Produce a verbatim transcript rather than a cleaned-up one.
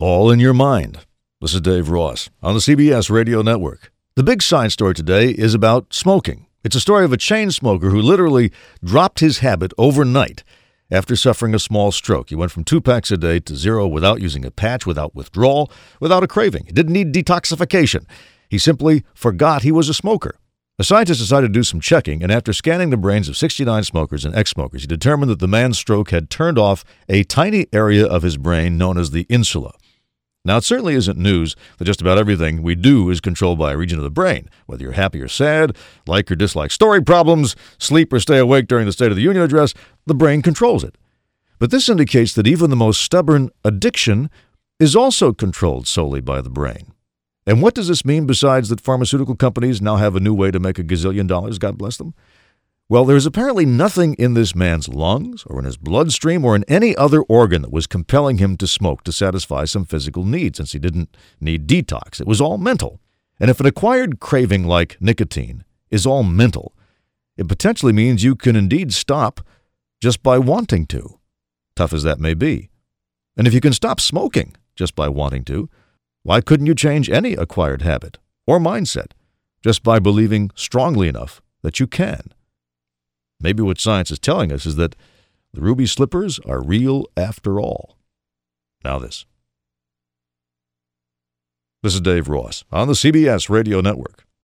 All in Your Mind. This is Dave Ross on the C B S Radio Network. The big science story today is about smoking. It's a story of a chain smoker who literally dropped his habit overnight after suffering a small stroke. He went from two packs a day to zero without using a patch, without withdrawal, without a craving. He didn't need detoxification. He simply forgot he was a smoker. A scientist decided to do some checking, and after scanning the brains of sixty-nine smokers and ex-smokers, he determined that the man's stroke had turned off a tiny area of his brain known as the insula. Now, it certainly isn't news that just about everything we do is controlled by a region of the brain. Whether you're happy or sad, like or dislike story problems, sleep or stay awake during the State of the Union address, the brain controls it. But this indicates that even the most stubborn addiction is also controlled solely by the brain. And what does this mean besides that pharmaceutical companies now have a new way to make a gazillion dollars, God bless them? Well, there is apparently nothing in this man's lungs or in his bloodstream or in any other organ that was compelling him to smoke to satisfy some physical need, since he didn't need detox. It was all mental. And if an acquired craving like nicotine is all mental, it potentially means you can indeed stop just by wanting to, tough as that may be. And if you can stop smoking just by wanting to, why couldn't you change any acquired habit or mindset just by believing strongly enough that you can? Maybe what science is telling us is that the ruby slippers are real after all. Now this. This is Dave Ross on the C B S Radio Network.